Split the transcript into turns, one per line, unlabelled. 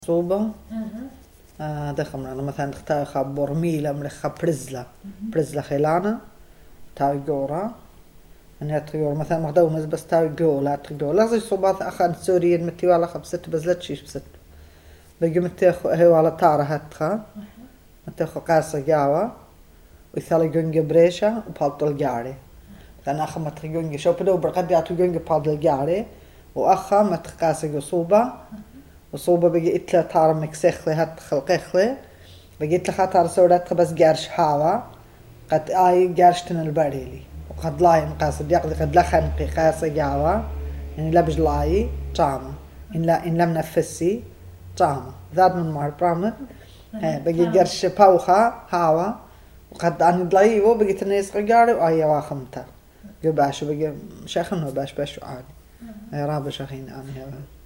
صوبة دخم أنا مثلا اختار خبر ميلا من خبرزلة برزلة خيلانة تاوي جورا أنا تغيور مثلا مخدو مز بس تاوي جولا تغيور لازم صوبات أخان سوريين متي ولا خبست بزلت شيش بست بيجي متي هو على طارة هتخا متي قاسة جاوا ويثالي جونج بريشة وبالطل جاري لأن أخا متي جونج شو بدو برقد يعطي جونج بالطل جاري وأخا متي قاسة صوبة وصوبة بيجي إتلا تار مكسخلي هات خلقخلي بيجي إتلا خاطر سورات بس جارش حاوا قد آي جارشتن البريلي وقد لاي مقاصد يقضي قد لخنقي قاسة جاوا يعني لبج لاي طعمة إن لم نفسي طعمة ذات من مار برامت بيجي جارش باوخا هاوا وقد أني دلايو بيجي تنيس قجاري وآي واخمتا جو باشو بيجي شاخنو باش عادي يا راب شاخين أنا